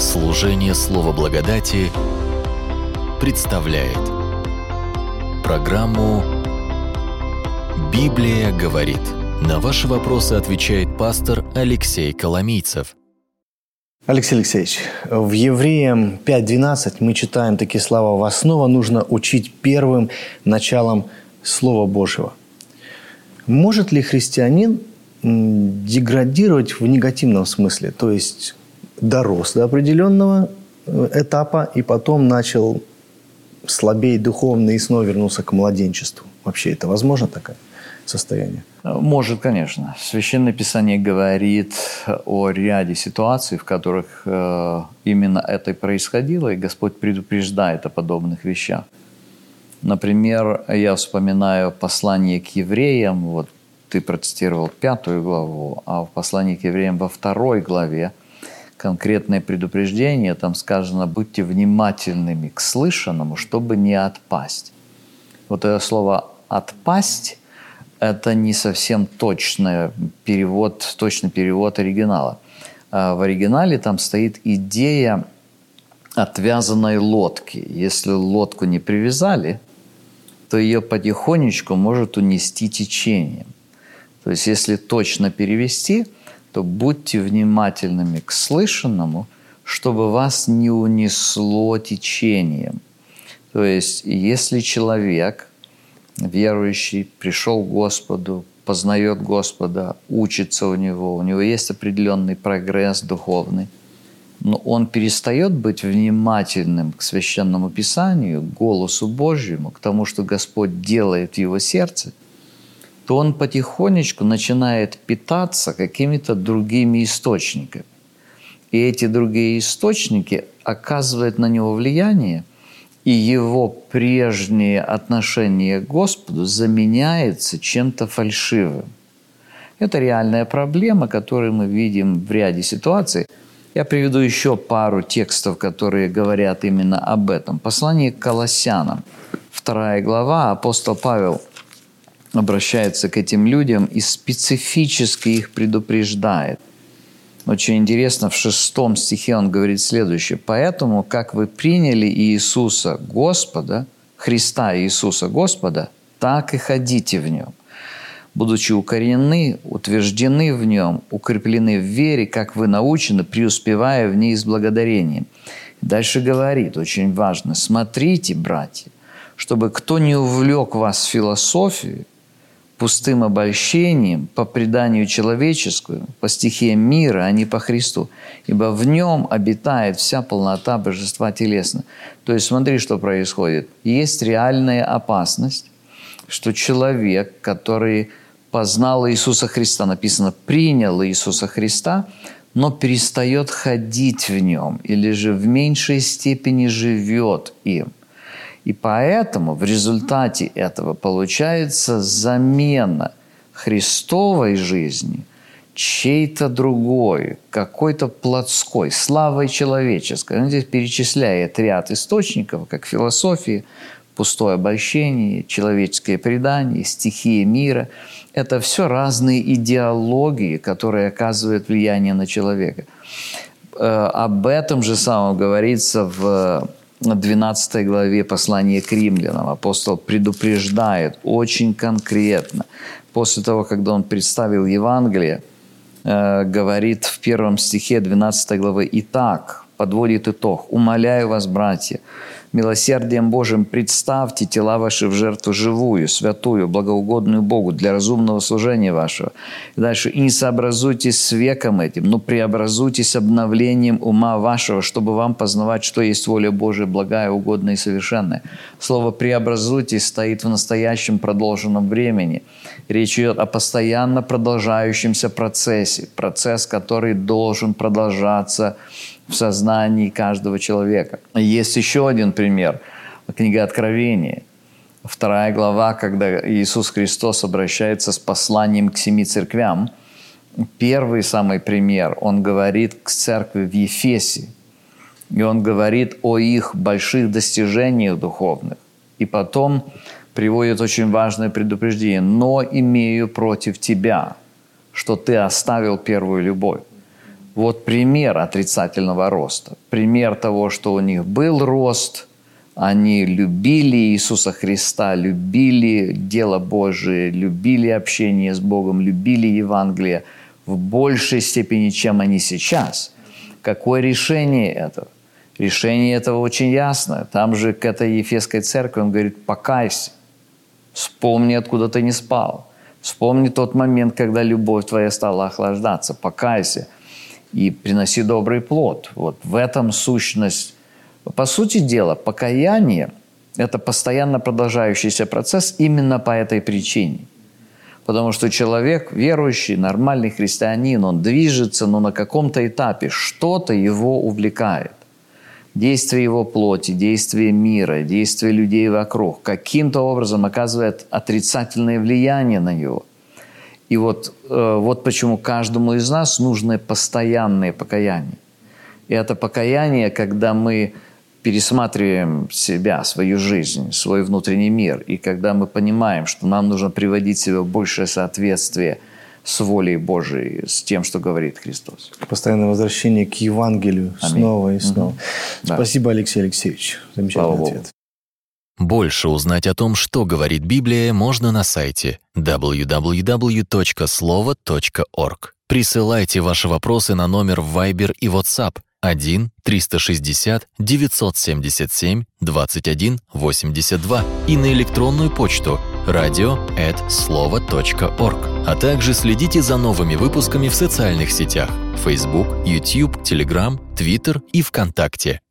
Служение Слова Благодати представляет программу «Библия говорит». На ваши вопросы отвечает пастор Алексей Коломийцев. Алексей Алексеевич, в Евреям 5:12 мы читаем такие слова: «Вас снова нужно учить первым началом Слова Божьего». Может ли христианин деградировать в негативном смысле? То есть дорос до определенного этапа и потом начал слабеть духовно и снова вернулся к младенчеству. Вообще это возможно такое состояние? Может, конечно. Священное Писание говорит о ряде ситуаций, в которых именно это и происходило, и Господь предупреждает о подобных вещах. Например, я вспоминаю послание к евреям, вот ты процитировал 5 главу, а в послании к евреям во 2 главе конкретное предупреждение, там сказано: «Будьте внимательными к слышанному, чтобы не отпасть». Вот это слово «отпасть» – это не совсем точный перевод оригинала. В оригинале там стоит идея отвязанной лодки. Если лодку не привязали, то ее потихонечку может унести течением. То есть, если точно перевести, то будьте внимательными к слышанному, чтобы вас не унесло течением. То есть, если человек, верующий, пришел к Господу, познает Господа, учится у Него есть определенный прогресс духовный, но он перестает быть внимательным к Священному Писанию, к голосу Божьему, к тому, что Господь делает в его сердце, то он потихонечку начинает питаться какими-то другими источниками. И эти другие источники оказывают на него влияние, и его прежнее отношение к Господу заменяется чем-то фальшивым. Это реальная проблема, которую мы видим в ряде ситуаций. Я приведу еще пару текстов, которые говорят именно об этом. Послание к Колоссянам, 2 глава, апостол Павел обращается к этим людям и специфически их предупреждает. Очень интересно, в 6 стихе он говорит следующее: «Поэтому, как вы приняли Иисуса Господа, Христа Иисуса Господа, так и ходите в Нем, будучи укоренены, утверждены в Нем, укреплены в вере, как вы научены, преуспевая в ней с благодарением». Дальше говорит, очень важно: «Смотрите, братья, чтобы кто не увлек вас в философию, пустым обольщением, по преданию человеческому, по стихиям мира, а не по Христу, ибо в Нем обитает вся полнота божества телесно». То есть смотри, что происходит. Есть реальная опасность, что человек, который познал Иисуса Христа, написано, принял Иисуса Христа, но перестает ходить в Нем или же в меньшей степени живет им. И поэтому в результате этого получается замена Христовой жизни чьей-то другой, какой-то плотской, славой человеческой. Он здесь перечисляет ряд источников, как философия, пустое обольщение, человеческое предание, стихия мира. Это все разные идеологии, которые оказывают влияние на человека. Об этом же самом говорится в 12 главе послания к римлянам. Апостол предупреждает очень конкретно. После того, когда он представил Евангелие, говорит в 1 стихе 12 главы: «Итак», подводит итог: «Умоляю вас, братья, милосердием Божиим представьте тела ваши в жертву живую, святую, благоугодную Богу для разумного служения вашего». И дальше: «И не сообразуйтесь с веком этим, но преобразуйтесь обновлением ума вашего, чтобы вам познавать, что есть воля Божия, благая, угодная и совершенная». Слово «преобразуйтесь» стоит в настоящем продолженном времени. Речь идет о постоянно продолжающемся процессе. Процесс, который должен продолжаться в сознании каждого человека. Есть еще один пример. Книга Откровения, 2 глава, когда Иисус Христос обращается с посланием к 7 церквям. Первый самый пример, он говорит к церкви в Ефесе. И он говорит о их больших достижениях духовных. И потом приводит очень важное предупреждение: «Но имею против тебя, что ты оставил первую любовь». Вот пример отрицательного роста. Пример того, что у них был рост, они любили Иисуса Христа, любили дело Божие, любили общение с Богом, любили Евангелие в большей степени, чем они сейчас. Какое решение этого? Решение этого очень ясное. Там же к этой Ефесской церкви он говорит: покайся, вспомни, откуда ты не спал. Вспомни тот момент, когда любовь твоя стала охлаждаться. Покайся и приноси добрый плод. Вот в этом сущность. По сути дела, покаяние – это постоянно продолжающийся процесс именно по этой причине. Потому что человек, верующий, нормальный христианин, он движется, но на каком-то этапе что-то его увлекает. Действие его плоти, действие мира, действие людей вокруг каким-то образом оказывает отрицательное влияние на него. И вот почему каждому из нас нужно постоянное покаяние. И это покаяние, когда мы пересматриваем себя, свою жизнь, свой внутренний мир, и когда мы понимаем, что нам нужно приводить себя в большее соответствие с волей Божией, с тем, что говорит Христос. Постоянное возвращение к Евангелию. Аминь. Снова и снова. Да. Спасибо, Алексей Алексеевич. Замечательный ответ. Больше узнать о том, что говорит Библия, можно на сайте www.slovo.org. Присылайте ваши вопросы на номер в Viber и WhatsApp 1-360-977-21-82 и на электронную почту radio@slovo.org. А также следите за новыми выпусками в социальных сетях: Facebook, YouTube, Telegram, Twitter и ВКонтакте.